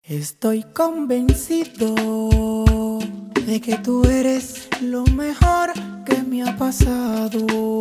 Estoy convencido de que tú eres lo mejor que me ha pasado.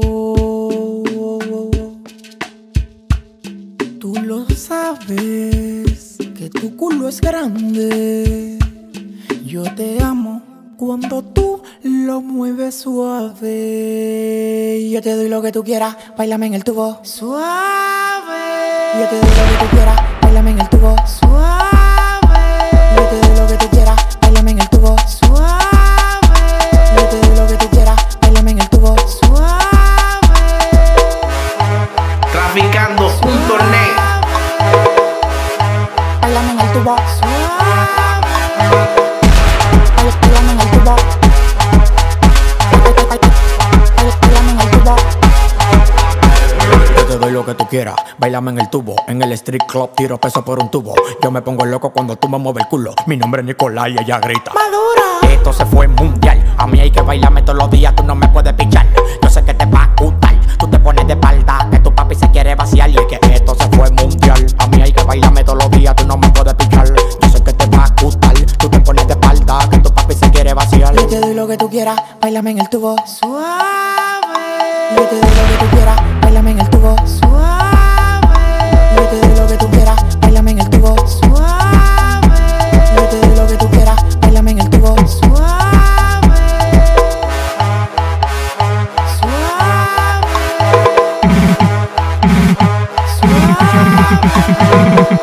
Tú lo sabes, que tu culo es grande. Yo te amo cuando tú lo mueves suave. Yo te doy lo que tú quieras, báilame en el tubo suave. Yo te doy lo que tú quieras, báilame en el tubo suave. Yo te doy lo que tú quieras, báilame en el tubo suave. Yo te doy lo que tú quieras, báilame en el tubo suave. Traficando.net. Báilame en el tubo suave. Báilame en el tubo. Báilame en el tubo. Yo te doy lo que tú quieras, báilame en el tubo. En el street club tiro peso por un tubo. Yo me pongo loco cuando tú me mueves el culo. Mi nombre es Nicolás y ella grita Madura. esto se fue mundial. A mí hay que bailarme todos los días, tú no me puedes pichar. Yo sé que te va a gustar, tú te pones de espalda, que tu papi se quiere vaciar. Y es que esto se fue mundial. A mí hay que bailarme todos los días, tú no me puedes pichar. Yo sé que te va a gustar, tú te pones de espalda, que tu papi se quiere vaciar. Yo te doy lo que tú quieras, báilame en el tubo suave. Yo te doy lo que tú quieras, báilame en el tubo suave. Yo te doy lo que tú quieras, báilame en el tubo suave. Yo te doy lo que tú quieras, báilame en el tubo suave. Suave. Suave.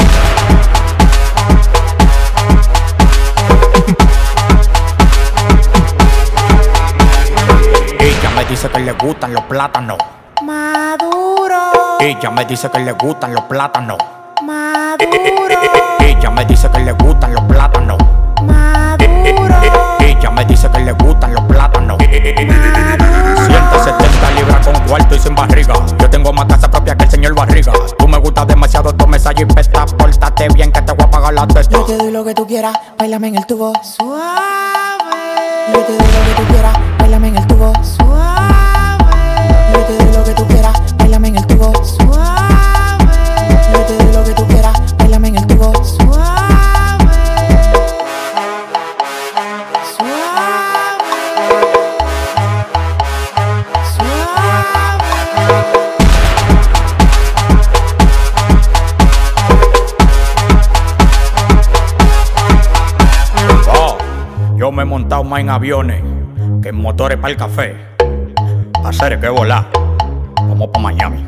Ella me dice que le gustan los plátanos. Maduro. Ella me dice que le gustan los plátanos. Maduro. Ella me dice que le gustan los plátanos. Maduro. Ella me dice que le gustan los plátanos. 170 libras con cuarto y sin barriga. Yo tengo más casa propia que el señor Barriga. Tú me gustas demasiado, tú me sales y pesta. Pórtate bien que te voy a pagar la testa. Yo te doy lo que tú quieras, báilame en el tubo suave. Yo te doy lo que tú quieras, báilame en el tubo suave. Yo te doy lo que tú quieras, báilame en el tubo suave. Yo te doy lo que tú quieras, báilame en el tubo suave. Suave. Oh, yo me he montado más en aviones que en motores para el café. Hacer que volar. Vamos pa' Miami.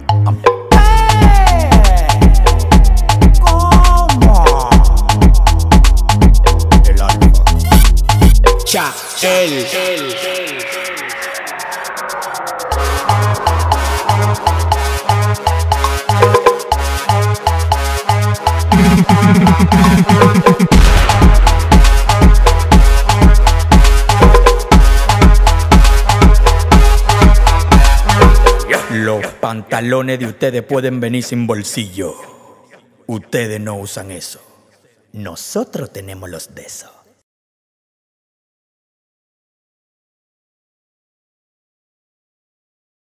¿Cómo? El alfa. Cha, Los pantalones de ustedes pueden venir sin bolsillo. Ustedes no usan eso. Nosotros tenemos los de eso.